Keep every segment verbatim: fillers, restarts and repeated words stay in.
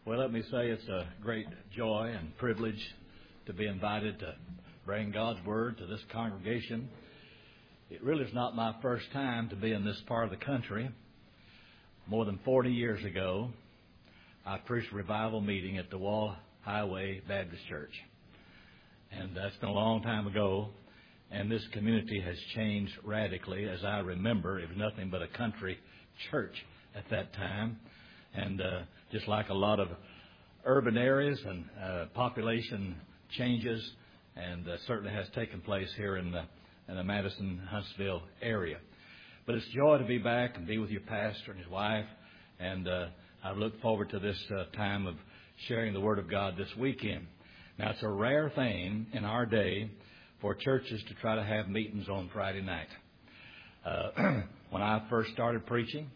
Well, let me say it's a great joy and privilege to be invited to bring God's Word to this congregation. It really is not my first time to be in this part of the country. More than forty years ago, I preached a revival meeting at the Wall Highway Baptist Church. And that's been a long time ago, and this community has changed radically. As I remember, it was nothing but a country church at that time. And uh, just like a lot of urban areas and uh, population changes, and uh, certainly has taken place here in the, in the Madison-Huntsville area. But it's a joy to be back and be with your pastor and his wife, and uh, I look forward to this uh, time of sharing the Word of God this weekend. Now, it's a rare thing in our day for churches to try to have meetings on Friday night. Uh, when I first started preaching,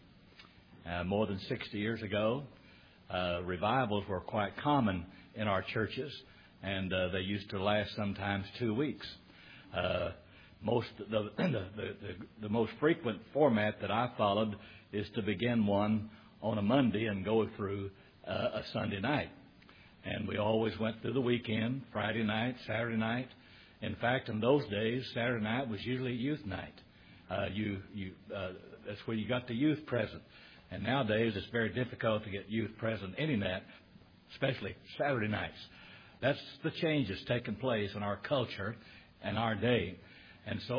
Uh, more than sixty years ago, uh, revivals were quite common in our churches, and uh, they used to last sometimes two weeks. Uh, most the, the, the, the most frequent format that I followed is to begin one on a Monday and go through uh, a Sunday night. And we always went through the weekend, Friday night, Saturday night. In fact, in those days, Saturday night was usually youth night. Uh, you, you, uh, that's where you got the youth present. And nowadays, it's very difficult to get youth present any night, especially Saturday nights. That's the changes taking place in our culture and our day. And so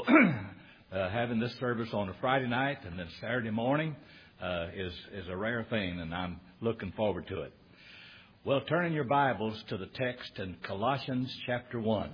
uh, having this service on a Friday night and then Saturday morning uh, is, is a rare thing, and I'm looking forward to it. Well, turn in your Bibles to the text in Colossians chapter one.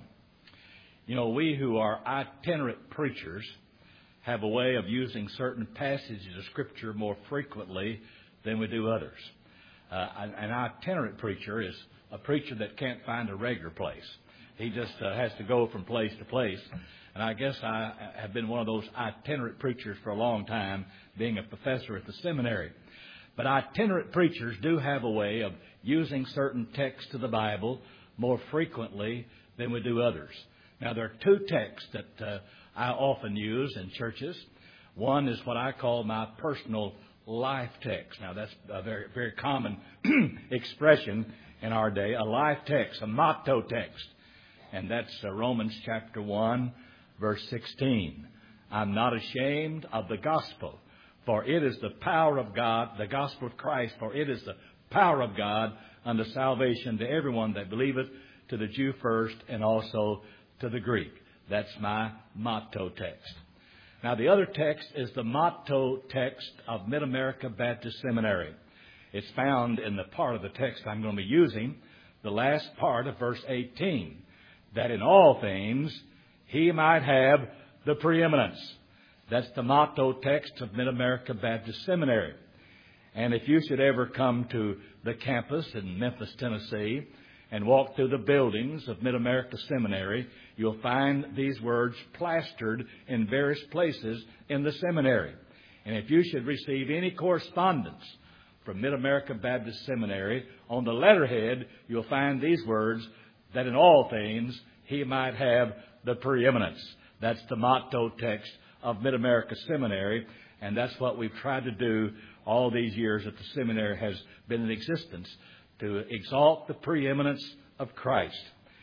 You know, we who are itinerant preachers have a way of using certain passages of Scripture more frequently than we do others. Uh, an itinerant preacher is a preacher that can't find a regular place. He just uh, has to go from place to place. And I guess I have been one of those itinerant preachers for a long time, being a professor at the seminary. But itinerant preachers do have a way of using certain texts of the Bible more frequently than we do others. Now, there are two texts that uh, I often use in churches. One is what I call my personal life text. Now, that's a very, very common expression in our day, a life text, a motto text. And that's uh, Romans chapter one, verse sixteen. I'm not ashamed of the gospel, for it is the power of God, the gospel of Christ, for it is the power of God unto salvation to everyone that believeth, to the Jew first, and also to the Greek. That's my motto text. Now, the other text is the motto text of Mid-America Baptist Seminary. It's found in the part of the text I'm going to be using, the last part of verse eighteen, that in all things he might have the preeminence. That's the motto text of Mid-America Baptist Seminary. And if you should ever come to the campus in Memphis, Tennessee, and walk through the buildings of Mid-America Seminary, you'll find these words plastered in various places in the seminary. And if you should receive any correspondence from Mid-America Baptist Seminary, on the letterhead, you'll find these words, that in all things he might have the preeminence. That's the motto text of Mid-America Seminary, and that's what we've tried to do all these years that the seminary has been in existence, to exalt the preeminence of Christ.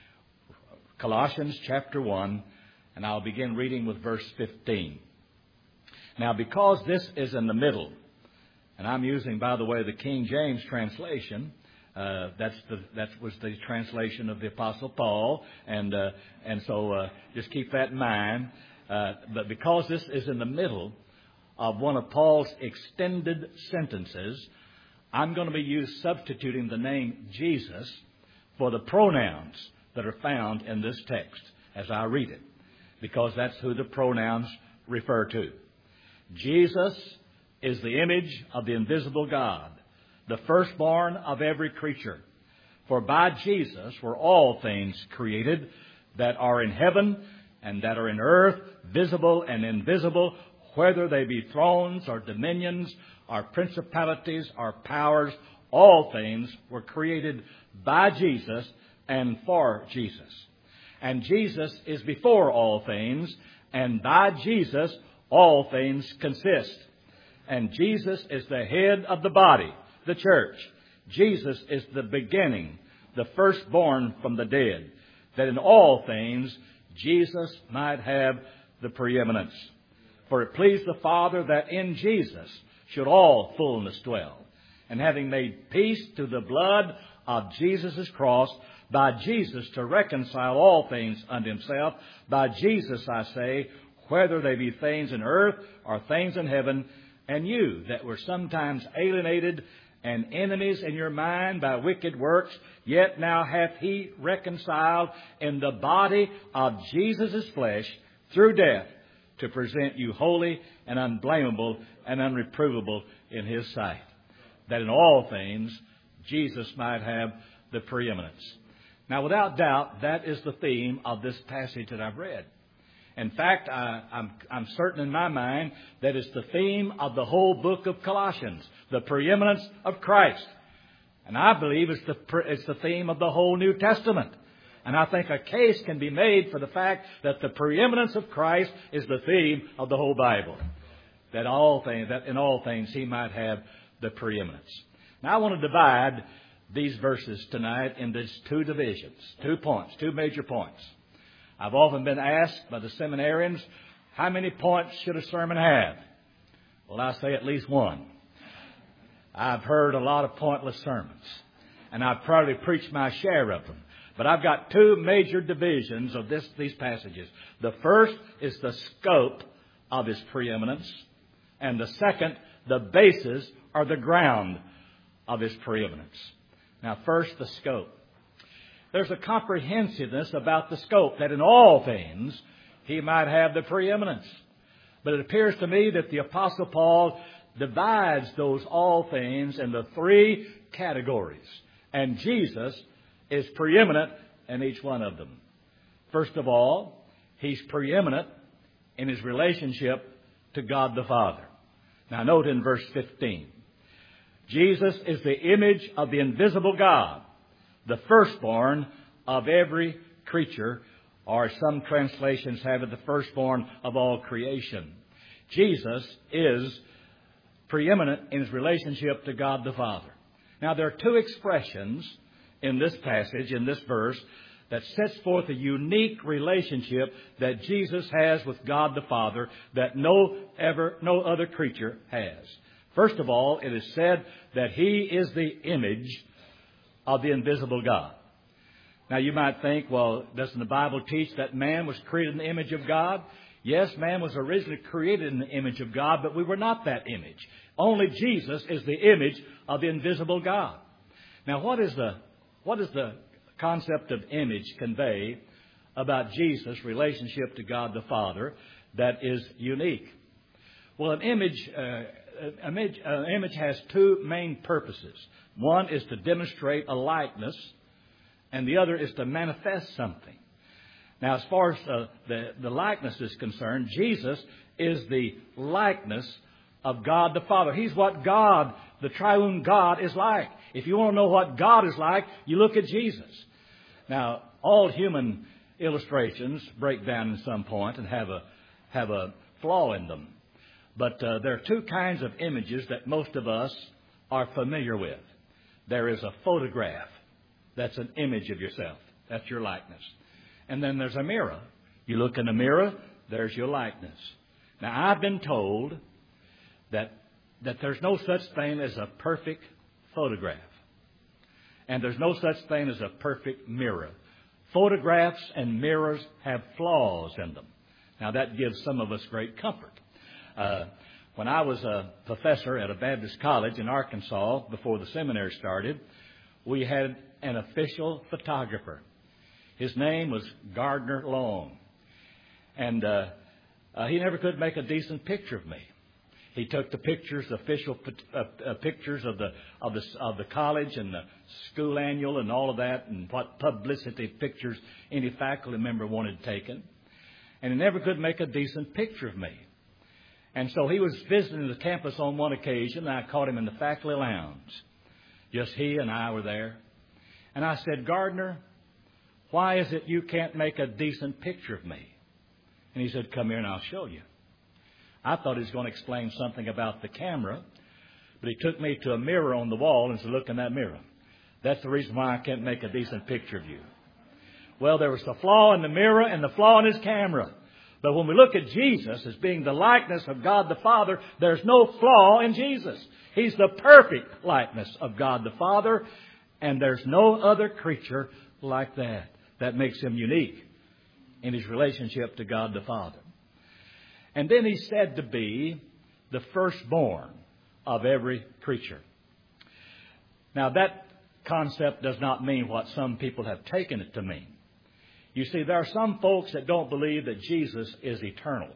Colossians chapter one, and I'll begin reading with verse fifteen. Now, because this is in the middle, and I'm using, by the way, the King James translation, uh, that's the, that was the translation of the Apostle Paul, and uh, and so uh, just keep that in mind. Uh, but because this is in the middle of one of Paul's extended sentences, I'm going to be used substituting the name Jesus for the pronouns that are found in this text as I read it, because that's who the pronouns refer to. Jesus is the image of the invisible God, the firstborn of every creature. For by Jesus were all things created that are in heaven and that are in earth, visible and invisible, whether they be thrones or dominions, our principalities, our powers, all things were created by Jesus and for Jesus. And Jesus is before all things, and by Jesus all things consist. And Jesus is the head of the body, the church. Jesus is the beginning, the firstborn from the dead, that in all things Jesus might have the preeminence. For it pleased the Father that in Jesus should all fullness dwell. And having made peace through the blood of Jesus' cross, by Jesus to reconcile all things unto himself, by Jesus, I say, whether they be things in earth or things in heaven, and you that were sometimes alienated and enemies in your mind by wicked works, yet now hath he reconciled in the body of Jesus' flesh through death, to present you holy and unblameable and unreprovable in his sight, that in all things Jesus might have the preeminence. Now, without doubt, that is the theme of this passage that I've read. In fact, I, I'm, I'm certain in my mind that it's the theme of the whole book of Colossians, the preeminence of Christ. And I believe it's the, it's the theme of the whole New Testament. And I think a case can be made for the fact that the preeminence of Christ is the theme of the whole Bible. That all things, that in all things he might have the preeminence. Now I want to divide these verses tonight into two divisions, two points, two major points. I've often been asked by the seminarians, how many points should a sermon have? Well, I say at least one. I've heard a lot of pointless sermons, and I've probably preached my share of them. But I've got two major divisions of this, these passages. The first is the scope of his preeminence, and the second, the basis or the ground of his preeminence. Now, first, the scope. There's a comprehensiveness about the scope, that in all things he might have the preeminence. But it appears to me that the Apostle Paul divides those all things into three categories. And Jesus is preeminent in each one of them. First of all, he's preeminent in his relationship to God the Father. Now note in verse fifteen, Jesus is the image of the invisible God, the firstborn of every creature, or some translations have it, the firstborn of all creation. Jesus is preeminent in his relationship to God the Father. Now there are two expressions in this passage, in this verse, that sets forth a unique relationship that Jesus has with God the Father that no ever no other creature has. First of all, it is said that he is the image of the invisible God. Now you might think, well, doesn't the Bible teach that man was created in the image of God? Yes, man was originally created in the image of God, but we were not that image. Only Jesus is the image of the invisible God. Now what is the what does the concept of image convey about Jesus' relationship to God the Father that is unique? Well, an image, uh, an image, an image has two main purposes. One is to demonstrate a likeness, and the other is to manifest something. Now, as far as uh, the, the likeness is concerned, Jesus is the likeness of God the Father. He's what God, the triune God, is like. If you want to know what God is like, you look at Jesus. Now, all human illustrations break down at some point and have a have a flaw in them. But uh, there are two kinds of images that most of us are familiar with. There is a photograph. That's an image of yourself. That's your likeness. And then there's a mirror. You look in the mirror, there's your likeness. Now, I've been told that that there's no such thing as a perfect photograph. And there's no such thing as a perfect mirror. Photographs and mirrors have flaws in them. Now, that gives some of us great comfort. Uh, when I was a professor at a Baptist college in Arkansas before the seminary started, we had an official photographer. His name was Gardner Long. And uh, uh, he never could make a decent picture of me. He took the pictures, official uh, uh, pictures of the of the of the college and the school annual and all of that, and what publicity pictures any faculty member wanted taken. And he never could make a decent picture of me. And so he was visiting the campus on one occasion, and I caught him in the faculty lounge. Just he and I were there. And I said, Gardner, why is it you can't make a decent picture of me? And he said, come here and I'll show you. I thought he was going to explain something about the camera, But he took me to a mirror on the wall and said, look in that mirror. That's the reason why I can't make a decent picture of you. Well, there was the flaw in the mirror and the flaw in his camera. But when we look at Jesus as being the likeness of God the Father, there's no flaw in Jesus. He's the perfect likeness of God the Father, and there's no other creature like that. That makes him unique in his relationship to God the Father. And then he's said to be the firstborn of every creature. Now, that concept does not mean what some people have taken it to mean. You see, there are some folks that don't believe that Jesus is eternal.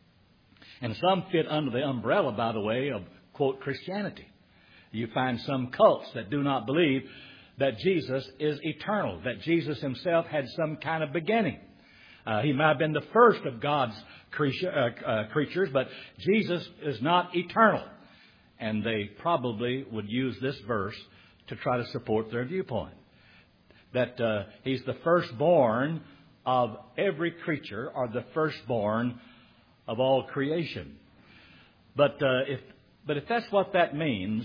And some fit under the umbrella, by the way, of, quote, Christianity. You find some cults that do not believe that Jesus is eternal, that Jesus himself had some kind of beginning. Uh, he might have been the first of God's creature, uh, uh, creatures, but Jesus is not eternal. And they probably would use this verse to try to support their viewpoint. That uh, he's the firstborn of every creature, or the firstborn of all creation. But uh, if but if that's what that means,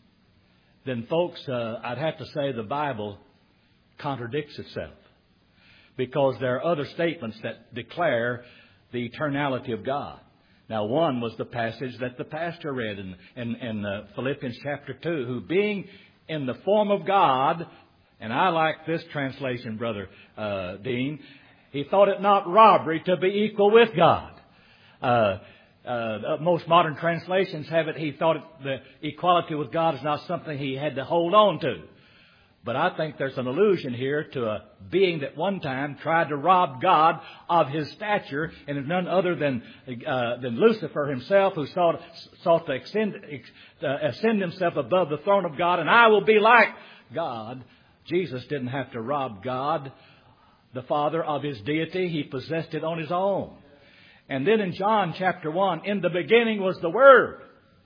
then folks, uh, I'd have to say the Bible contradicts itself, because there are other statements that declare the eternality of God. Now, one was the passage that the pastor read in, in, in uh, Philippians chapter two, who being in the form of God, and I like this translation, Brother uh, Dean, he thought it not robbery to be equal with God. Uh, uh, most modern translations have it, he thought it, the equality with God is not something he had to hold on to. But I think there's an allusion here to a being that one time tried to rob God of his stature, and is none other than uh, than Lucifer himself, who sought, sought to extend, uh, ascend himself above the throne of God, and I will be like God. Jesus didn't have to rob God, the Father, of his deity. He possessed it on his own. And then in John chapter one, in the beginning was the Word,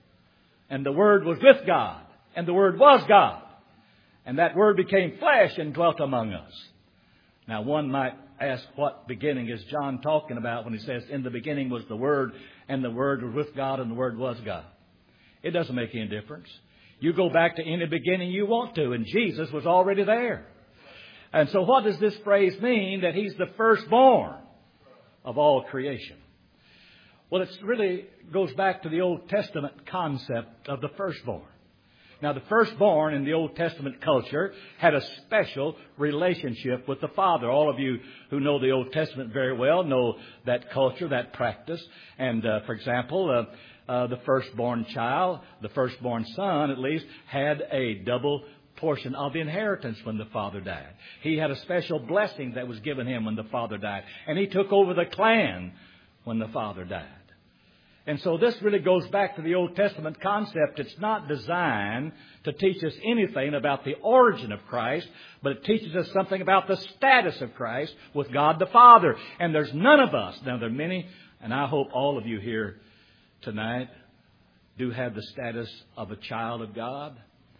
and the Word was with God, and the Word was God. And that Word became flesh and dwelt among us. Now, one might ask, what beginning is John talking about when he says, in the beginning was the Word, and the Word was with God, and the Word was God? It doesn't make any difference. You go back to any beginning you want to, and Jesus was already there. And so what does this phrase mean, that he's the firstborn of all creation? Well, it really goes back to the Old Testament concept of the firstborn. Now, the firstborn in the Old Testament culture had a special relationship with the Father. All of you who know the Old Testament very well know that culture, that practice. And, uh, for example, uh, uh, the firstborn child, the firstborn son at least, had a double portion of the inheritance when the father died. He had a special blessing that was given him when the father died. And he took over the clan when the father died. And so this really goes back to the Old Testament concept. It's not designed to teach us anything about the origin of Christ, but it teaches us something about the status of Christ with God the Father. And there's none of us, now there are many, and I hope all of you here tonight do have the status of a child of God.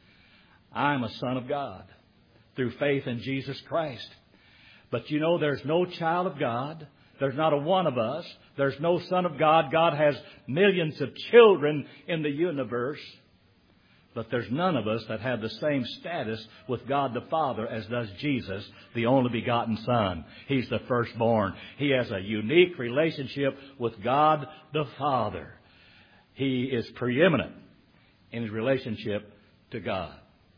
I'm a son of God through faith in Jesus Christ. But you know, there's no child of God. There's not a one of us. There's no son of God. God has millions of children in the universe. But there's none of us that have the same status with God the Father as does Jesus, the only begotten Son. He's the firstborn. He has a unique relationship with God the Father. He is preeminent in his relationship to God.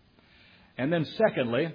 And then secondly,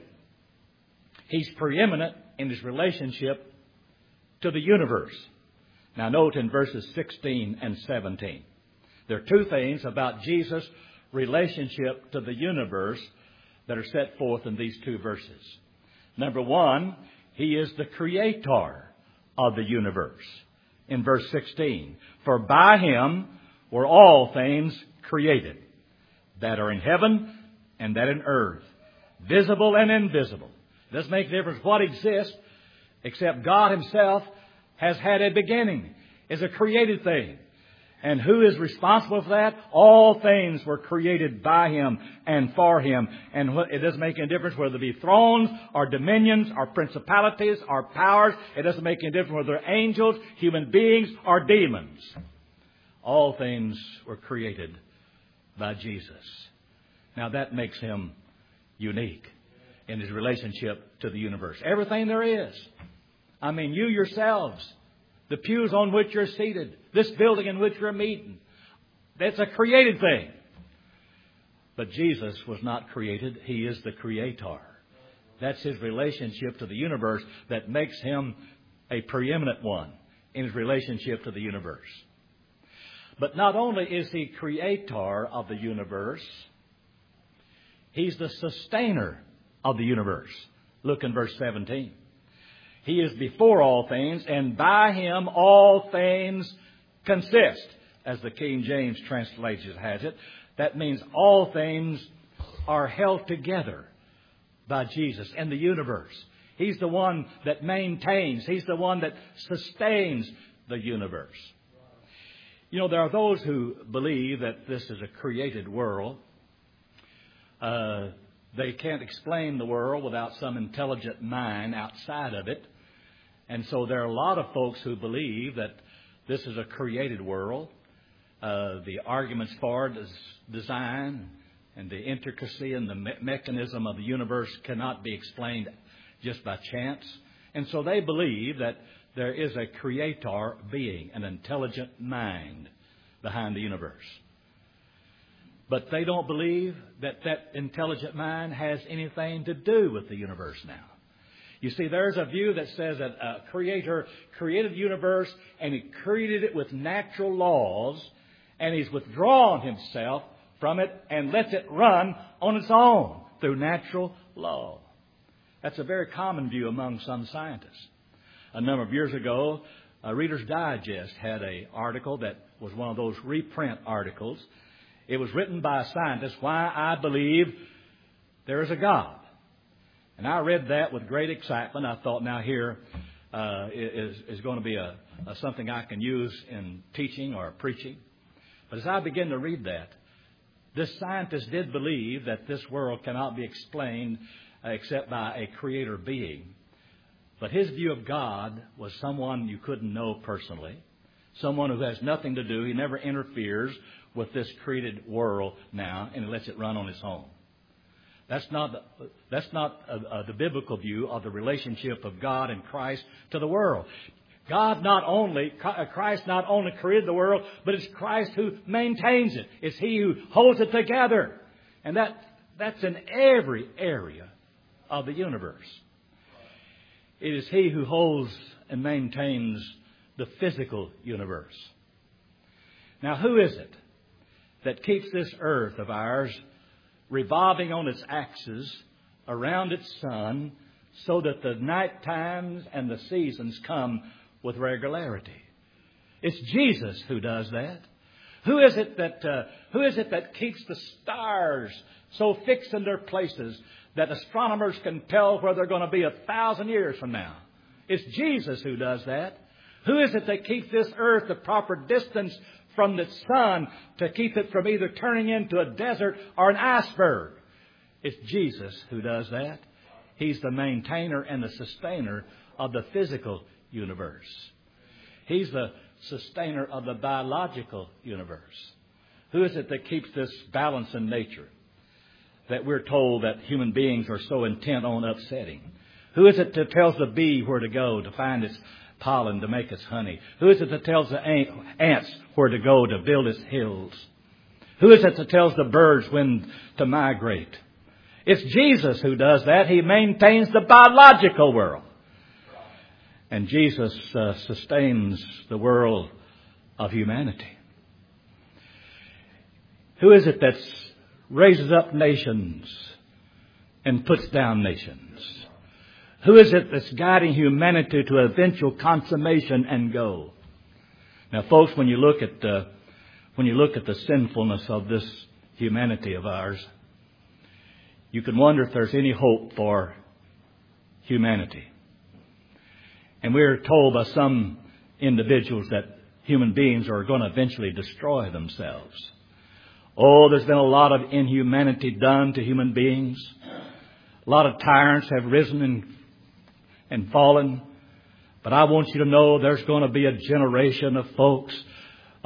he's preeminent in his relationship to the universe. Now note in verses sixteen and seventeen. There are two things about Jesus' relationship to the universe that are set forth in these two verses. Number one, he is the creator of the universe. In verse sixteen, for by him were all things created, that are in heaven and that in earth, visible and invisible. It doesn't make a difference what exists, except God himself has had a beginning, is a created thing. And who is responsible for that? All things were created by him and for him. And it doesn't make any difference whether they be thrones or dominions or principalities or powers. It doesn't make any difference whether they're angels, human beings, or demons. All things were created by Jesus. Now that makes him unique in his relationship to the universe. Everything there is. I mean, you yourselves, the pews on which you're seated, this building in which you're meeting, that's a created thing. But Jesus was not created. He is the Creator. That's his relationship to the universe that makes him a preeminent one in his relationship to the universe. But not only is he Creator of the universe, he's the sustainer of the universe. Look in verse seventeen. He is before all things, and by him all things consist, as the King James translation has it. That means all things are held together by Jesus and the universe. He's the one that maintains. He's the one that sustains the universe. You know, there are those who believe that this is a created world. Uh, they can't explain the world without some intelligent mind outside of it. And so there are a lot of folks who believe that this is a created world. Uh, the arguments for it is design and the intricacy and the me- mechanism of the universe cannot be explained just by chance. And so they believe that there is a creator being, an intelligent mind behind the universe. But they don't believe that that intelligent mind has anything to do with the universe now. You see, there's a view that says that a creator created the universe and he created it with natural laws, and he's withdrawn himself from it and lets it run on its own through natural law. That's a very common view among some scientists. A number of years ago, uh, Reader's Digest had an article that was one of those reprint articles. It was written by a scientist, Why I Believe There is a God. And I read that with great excitement. I thought, now here uh, is, is going to be a, a something I can use in teaching or preaching. But as I began to read that, this scientist did believe that this world cannot be explained uh, except by a creator being. But his view of God was someone you couldn't know personally, someone who has nothing to do. He never interferes with this created world now, and he lets it run on its own. That's not, that's not uh, uh, the biblical view of the relationship of God and Christ to the world. God not only, Christ not only created the world, but it's Christ who maintains it. It's He who holds it together. And that, that's in every area of the universe. It is He who holds and maintains the physical universe. Now, who is it that keeps this earth of ours revolving on its axis around its sun so that the night times and the seasons come with regularity? It's Jesus who does that. Who is it that uh, who is it that keeps the stars so fixed in their places that astronomers can tell where they're going to be a thousand years from now? It's Jesus who does that. Who is it that keeps this earth the proper distance from the sun to keep it from either turning into a desert or an iceberg? It's Jesus who does that. He's the maintainer and the sustainer of the physical universe. He's the sustainer of the biological universe. Who is it that keeps this balance in nature that we're told that human beings are so intent on upsetting? Who is it that tells the bee where to go to find its pollen to make its honey? Who is it that tells the ants where to go to build its hills? Who is it that tells the birds when to migrate? It's Jesus who does that. He maintains the biological world. And Jesus uh, sustains the world of humanity. Who is it that raises up nations and puts down nations? Who is it that's guiding humanity to eventual consummation and goal? Now, folks, when you look at uh, when you look at the sinfulness of this humanity of ours, you can wonder if there's any hope for humanity. And we're told by some individuals that human beings are going to eventually destroy themselves. Oh, there's been a lot of inhumanity done to human beings. A lot of tyrants have risen and, and fallen. But I want you to know there's going to be a generation of folks,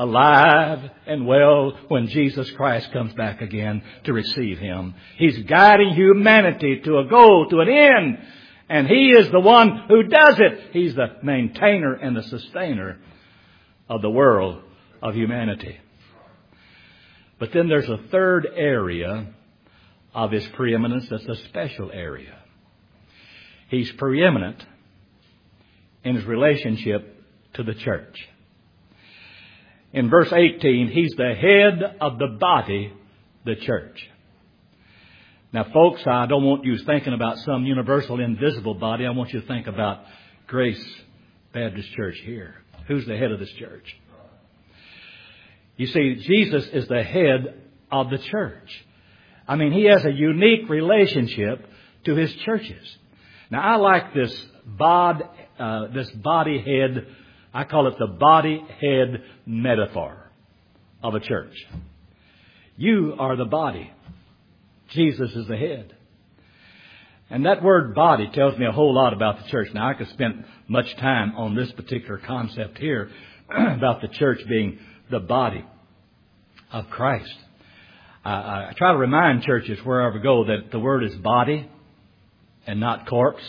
alive and well when Jesus Christ comes back again to receive him. He's guiding humanity to a goal, to an end. And he is the one who does it. He's the maintainer and the sustainer of the world of humanity. But then there's a third area of his preeminence that's a special area. He's preeminent in his relationship to the church. In verse eighteen, he's the head of the body, the church. Now, folks, I don't want you thinking about some universal invisible body. I want you to think about Grace Baptist Church here. Who's the head of this church? You see, Jesus is the head of the church. I mean, he has a unique relationship to his churches. Now, I like this bod, uh, this body head. I call it the body head metaphor of a church. You are the body. Jesus is the head. And that word body tells me a whole lot about the church. Now, I could spend much time on this particular concept here about the church being the body of Christ. I, I try to remind churches wherever I go that the word is body and not corpse.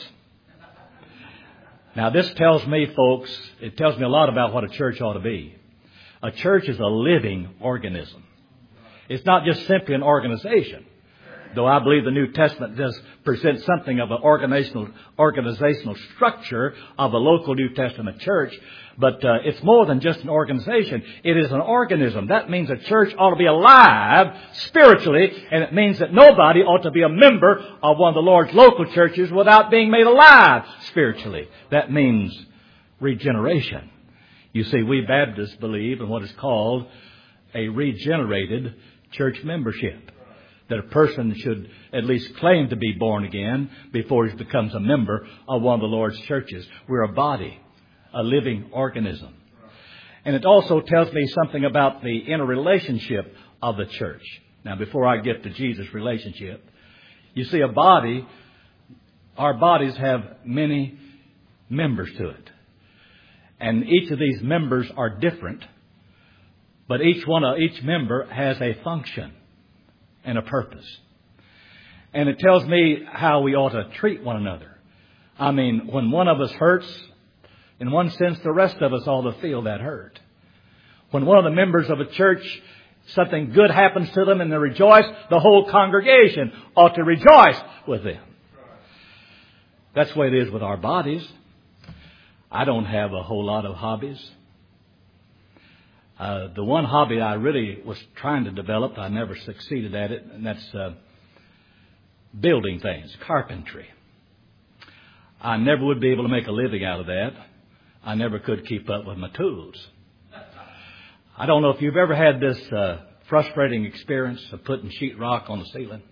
Now, this tells me, folks, it tells me a lot about what a church ought to be. A church is a living organism. It's not just simply an organization. Though I believe the New Testament does present something of an organizational, organizational structure of a local New Testament church, but uh, it's more than just an organization. It is an organism. That means a church ought to be alive spiritually, and it means that nobody ought to be a member of one of the Lord's local churches without being made alive spiritually. That means regeneration. You see, we Baptists believe in what is called a regenerated church membership. That a person should at least claim to be born again before he becomes a member of one of the Lord's churches. We're a body, a living organism. And it also tells me something about the interrelationship of the church. Now, before I get to Jesus' relationship, you see, a body, our bodies have many members to it. And each of these members are different, but each one of each member has a function and a purpose. And it tells me how we ought to treat one another. I mean, when one of us hurts, in one sense, the rest of us ought to feel that hurt. When one of the members of a church, something good happens to them and they rejoice, the whole congregation ought to rejoice with them. That's the way it is with our bodies. I don't have a whole lot of hobbies. Uh, the one hobby I really was trying to develop, I never succeeded at it, and that's uh, building things, carpentry. I never would be able to make a living out of that. I never could keep up with my tools. I don't know if you've ever had this uh, frustrating experience of putting sheetrock on the ceiling.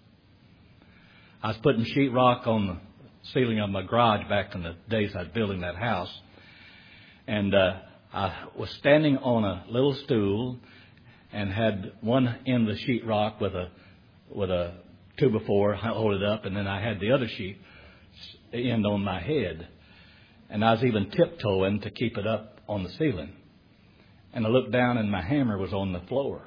I was putting sheetrock on the ceiling of my garage back in the days I was building that house, and uh, I was standing on a little stool and had one end of the sheetrock with a with a two by four hold it up, and then I had the other sheet end on my head, and I was even tiptoeing to keep it up on the ceiling. And I looked down, and my hammer was on the floor.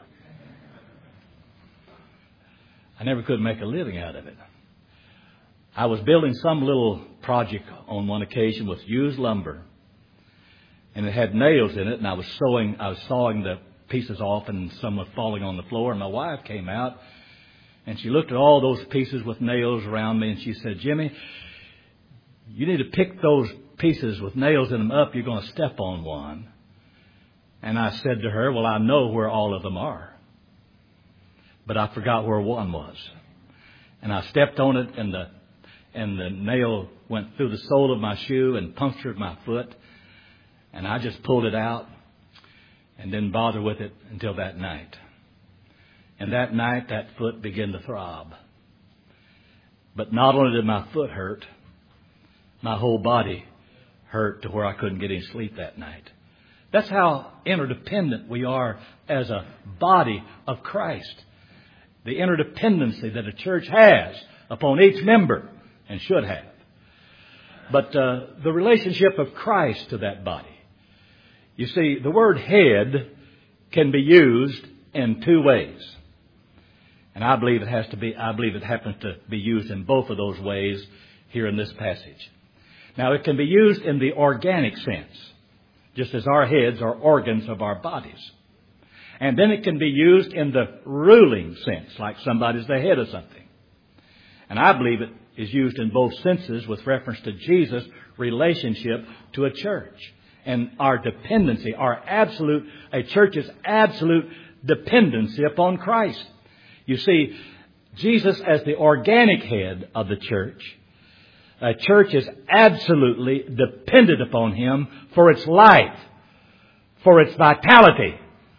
I never could make a living out of it. I was building some little project on one occasion with used lumber. And it had nails in it, and I was sewing, I was sawing the pieces off, and some were falling on the floor. And my wife came out, and she looked at all those pieces with nails around me, and she said, "Jimmy, you need to pick those pieces with nails in them up. You're going to step on one." And I said to her, "Well, I know where all of them are, but I forgot where one was." And I stepped on it, and the and the nail went through the sole of my shoe and punctured my foot. And I just pulled it out and didn't bother with it until that night. And that night, that foot began to throb. But not only did my foot hurt, my whole body hurt to where I couldn't get any sleep that night. That's how interdependent we are as a body of Christ. The interdependency that a church has upon each member and should have. But uh, the relationship of Christ to that body. You see, the word head can be used in two ways. And I believe it has to be, I believe it happens to be used in both of those ways here in this passage. Now, it can be used in the organic sense, just as our heads are organs of our bodies. And then it can be used in the ruling sense, like somebody's the head of something. And I believe it is used in both senses with reference to Jesus' relationship to a church and our dependency, our absolute, a church's absolute dependency upon Christ. You see, Jesus as the organic head of the church, a church is absolutely dependent upon Him for its life, for its vitality,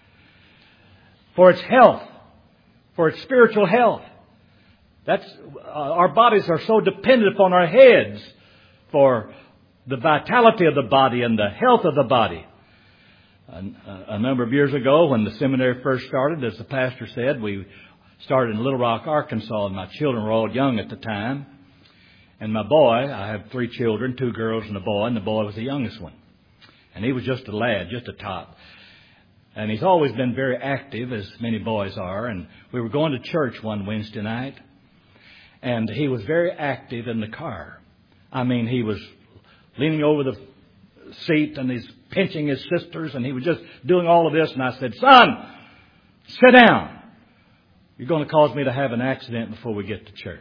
for its health, for its spiritual health. That's, uh, our bodies are so dependent upon our heads for the vitality of the body and the health of the body. A, a number of years ago, when the seminary first started, as the pastor said, we started in Little Rock, Arkansas, and my children were all young at the time. And my boy, I have three children, two girls and a boy, and the boy was the youngest one. And he was just a lad, just a tot. And he's always been very active, as many boys are. And we were going to church one Wednesday night, and he was very active in the car. I mean, he was leaning over the seat, and he's pinching his sisters, and he was just doing all of this. And I said, "Son, sit down. You're going to cause me to have an accident before we get to church."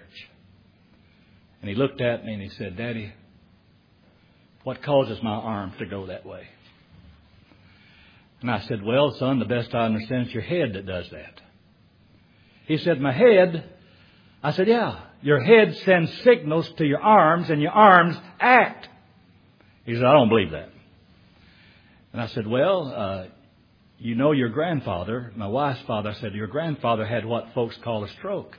And he looked at me and he said, "Daddy, what causes my arms to go that way?" And I said, "Well, son, the best I understand, it's your head that does that." He said, "My head?" I said, "Yeah, your head sends signals to your arms and your arms act." He said, "I don't believe that." And I said, "Well, uh, you know your grandfather," my wife's father, I said, "your grandfather had what folks call a stroke."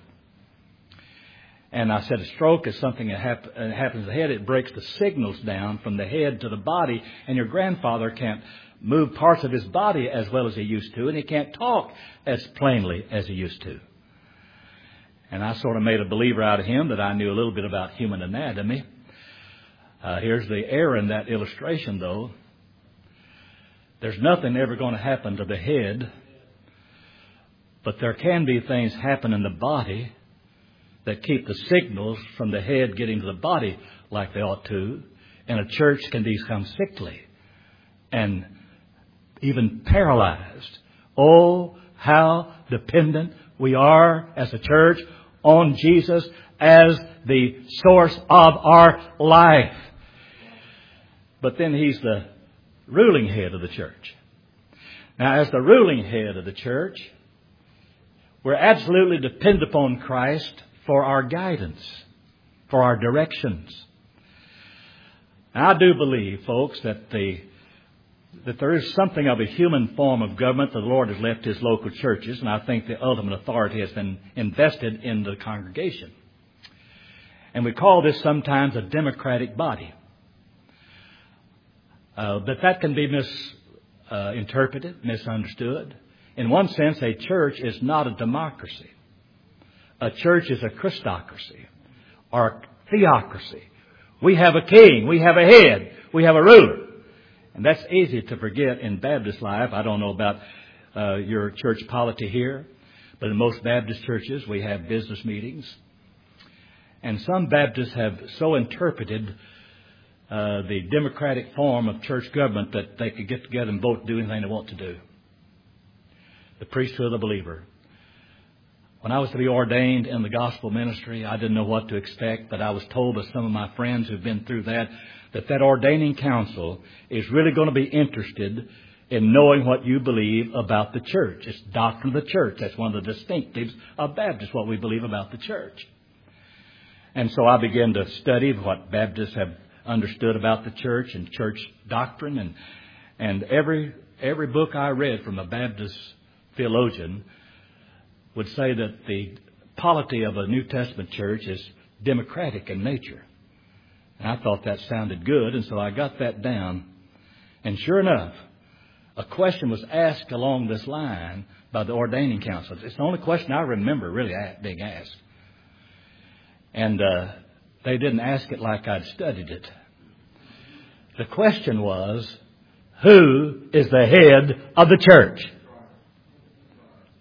And I said, a stroke is something that hap- happens in the head. It breaks the signals down from the head to the body. And your grandfather can't move parts of his body as well as he used to. And he can't talk as plainly as he used to. And I sort of made a believer out of him that I knew a little bit about human anatomy. Uh, here's the error in that illustration, though. There's nothing ever going to happen to the head. But there can be things happen in the body that keep the signals from the head getting to the body like they ought to. And a church can become sickly and even paralyzed. Oh, how dependent we are as a church on Jesus as the source of our life. But then He's the ruling head of the church. Now, as the ruling head of the church, we're absolutely dependent upon Christ for our guidance, for our directions. Now, I do believe, folks, that the that there is something of a human form of government that the Lord has left His local churches, and I think the ultimate authority has been invested in the congregation. And we call this sometimes a democratic body. Uh, but that can be misinterpreted, uh, misunderstood. In one sense, a church is not a democracy. A church is a Christocracy or a theocracy. We have a king, we have a head, we have a ruler. And that's easy to forget in Baptist life. I don't know about uh, your church polity here, but in most Baptist churches we have business meetings. And some Baptists have so interpreted uh, the democratic form of church government that they could get together and vote to do anything they want to do. The priesthood of the believer. When I was to be ordained in the gospel ministry, I didn't know what to expect, but I was told by some of my friends who've been through that, that that ordaining council is really going to be interested in knowing what you believe about the church. It's doctrine of the church. That's one of the distinctives of Baptists, what we believe about the church. And so I began to study what Baptists have understood about the church and church doctrine. And, and every, every book I read from a Baptist theologian would say that the polity of a New Testament church is democratic in nature. And I thought that sounded good, and so I got that down. And sure enough, a question was asked along this line by the ordaining council. It's the only question I remember really being asked. And uh, they didn't ask it like I'd studied it. The question was, who is the head of the church?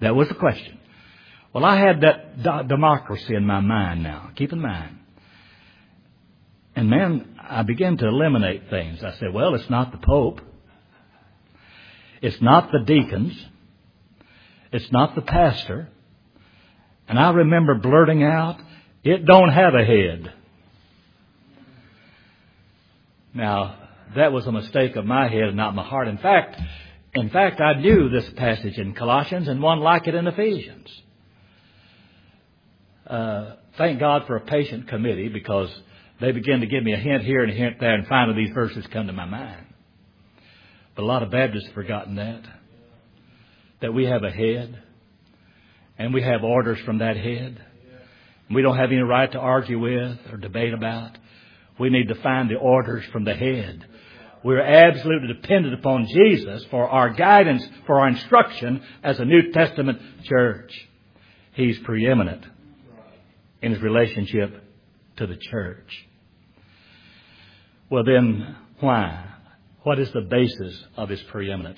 That was the question. Well, I had that d- democracy in my mind now. Keep in mind. And man, I began to eliminate things. I said, well, it's not the Pope. It's not the deacons. It's not the pastor. And I remember blurting out, it don't have a head. Now, that was a mistake of my head and not my heart. In fact, in fact, I knew this passage in Colossians and one like it in Ephesians. Uh, thank God for a patient committee, because they began to give me a hint here and a hint there, and finally these verses come to my mind. But a lot of Baptists have forgotten that. That we have a head, and we have orders from that head. We don't have any right to argue with or debate about. We need to find the orders from the head. We're absolutely dependent upon Jesus for our guidance, for our instruction as a New Testament church. He's preeminent in His relationship to the church. Well then, why? What is the basis of His preeminence?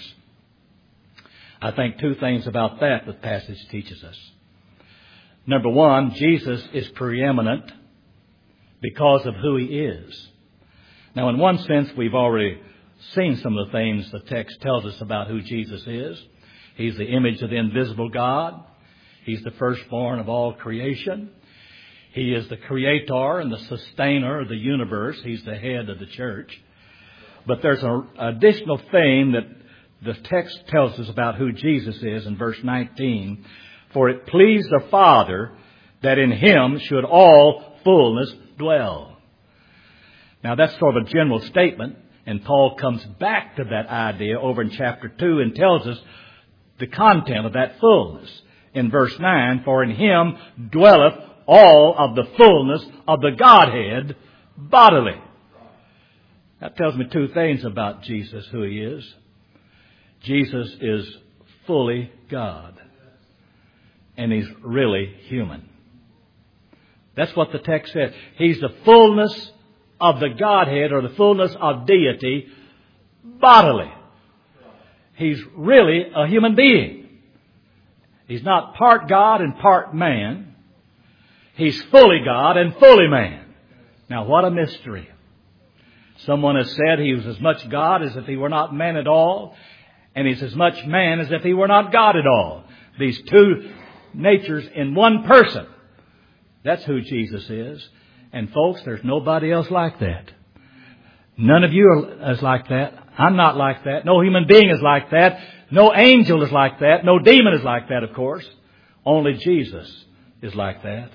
I think two things about that the passage teaches us. Number one, Jesus is preeminent because of who He is. Now, in one sense, we've already seen some of the things the text tells us about who Jesus is. He's the image of the invisible God. He's the firstborn of all creation. He is the creator and the sustainer of the universe. He's the head of the church. But there's an additional thing that the text tells us about who Jesus is in verse nineteen. For it pleased the Father that in Him should all fullness dwell. Now that's sort of a general statement, and Paul comes back to that idea over in chapter two and tells us the content of that fullness. In verse nine, for in Him dwelleth all of the fullness of the Godhead bodily. That tells me two things about Jesus, who He is. Jesus is fully God, and He's really human. That's what the text says. He's the fullness of the Godhead, or the fullness of deity bodily. He's really a human being. He's not part God and part man. He's fully God and fully man. Now, what a mystery. Someone has said He was as much God as if He were not man at all, and He's as much man as if He were not God at all. These two natures in one person. That's who Jesus is. And folks, there's nobody else like that. None of you are is like that. I'm not like that. No human being is like that. No angel is like that. No demon is like that, of course. Only Jesus is like that.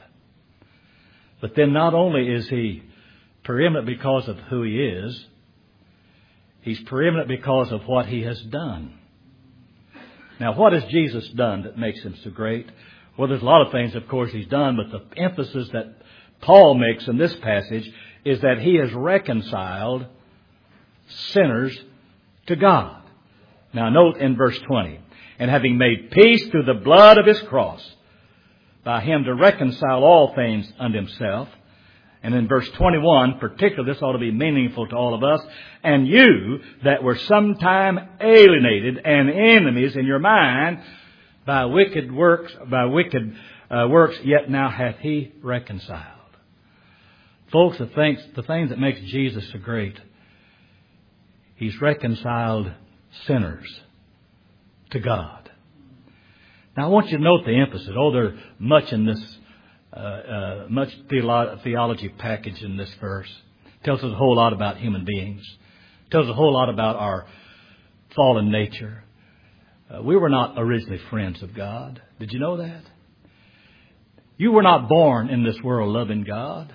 But then not only is He preeminent because of who He is, He's preeminent because of what He has done. Now, what has Jesus done that makes Him so great? Well, there's a lot of things, of course, He's done, but the emphasis that Paul makes in this passage is that He has reconciled sinners to God. Now, note in verse twenty, and having made peace through the blood of His cross, by Him to reconcile all things unto Himself. And in verse twenty-one, particularly, this ought to be meaningful to all of us. And you that were sometime alienated and enemies in your mind by wicked works, by wicked uh, works, yet now hath He reconciled. Folks, the things, the thing that makes Jesus so great, He's reconciled sinners to God. Now, I want you to note the emphasis. Oh, there's much in this Uh, uh, much theolo- theology package in this verse. It tells us a whole lot about human beings. It tells us a whole lot about our fallen nature. Uh, we were not originally friends of God. Did you know that? You were not born in this world loving God.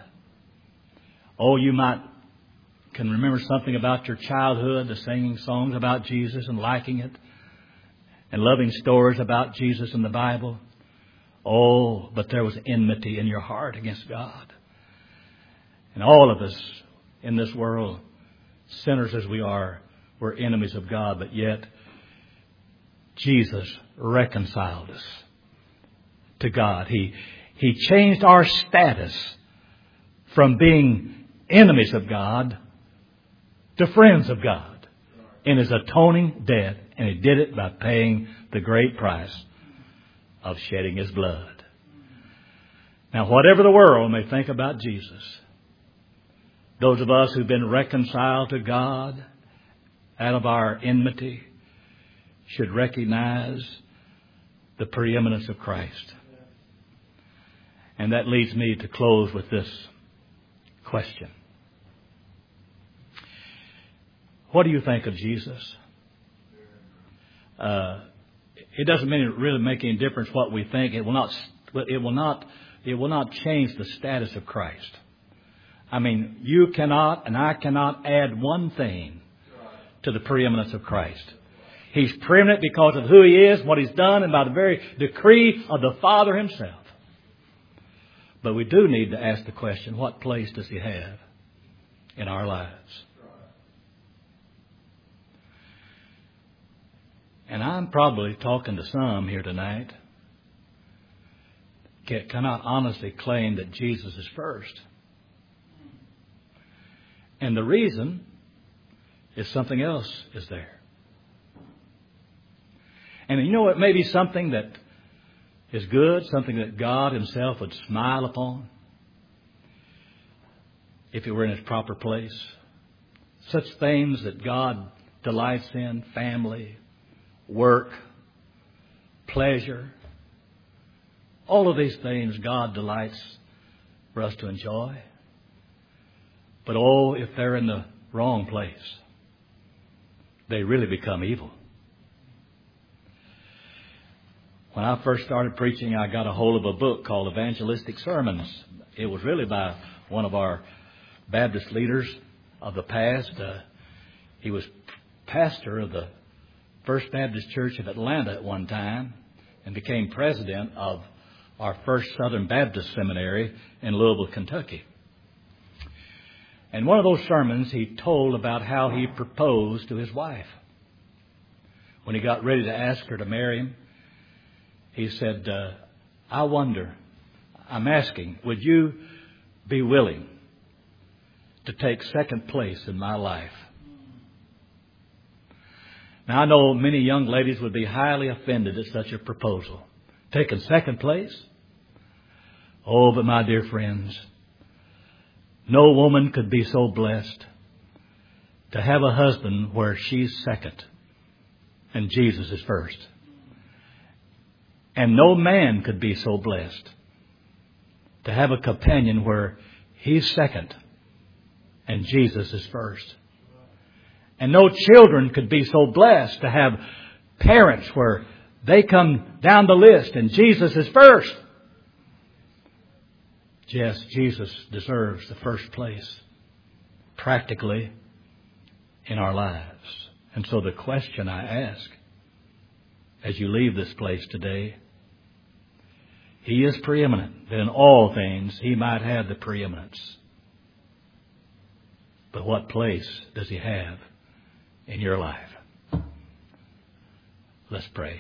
Oh, you might can remember something about your childhood, the singing songs about Jesus and liking it, and loving stories about Jesus in the Bible. Oh, but there was enmity in your heart against God. And all of us in this world, sinners as we are, were enemies of God. But yet, Jesus reconciled us to God. He, he changed our status from being enemies of God to friends of God in His atoning death. And He did it by paying the great price of shedding His blood. Now, whatever the world may think about Jesus, those of us who've been reconciled to God out of our enmity should recognize the preeminence of Christ. And that leads me to close with this question. What do you think of Jesus? Uh, it doesn't mean it really make any difference what we think. It will not. It will not. It will not change the status of Christ. I mean, you cannot and I cannot add one thing to the preeminence of Christ. He's preeminent because of who He is, what He's done, and by the very decree of the Father Himself. But we do need to ask the question, what place does He have in our lives? And I'm probably talking to some here tonight that cannot honestly claim that Jesus is first. And the reason is something else is there. And you know, it may be something that is good, something that God Himself would smile upon if it were in its proper place. Such things that God delights in, family, work, pleasure. All of these things God delights for us to enjoy. But oh, if they're in the wrong place, they really become evil. When I first started preaching, I got a hold of a book called Evangelistic Sermons. It was really by one of our Baptist leaders of the past. Uh, he was pastor of the First Baptist Church of Atlanta at one time and became president of our First Southern Baptist Seminary in Louisville, Kentucky. And one of those sermons, he told about how he proposed to his wife. When he got ready to ask her to marry him, he said, uh, I wonder, I'm asking, would you be willing to take second place in my life? Now, I know many young ladies would be highly offended at such a proposal. Taking second place? Oh, but my dear friends, no woman could be so blessed to have a husband where she's second and Jesus is first. And no man could be so blessed to have a companion where he's second and Jesus is first. And no children could be so blessed to have parents where they come down the list and Jesus is first. Yes, Jesus deserves the first place practically in our lives. And so the question I ask as you leave this place today, He is preeminent, that in all things He might have the preeminence. But what place does He have in your life? Let's pray.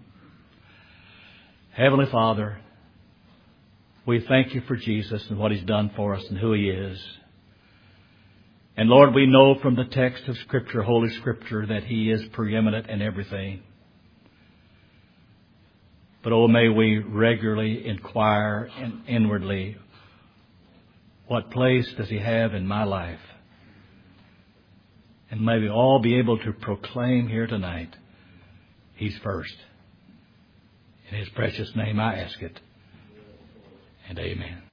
Heavenly Father, we thank You for Jesus and what He's done for us and who He is. And Lord, we know from the text of Scripture, Holy Scripture, that He is preeminent in everything. But oh, may we regularly inquire in, inwardly, what place does He have in my life? And may we all be able to proclaim here tonight, He's first. In His precious name I ask it. And amen.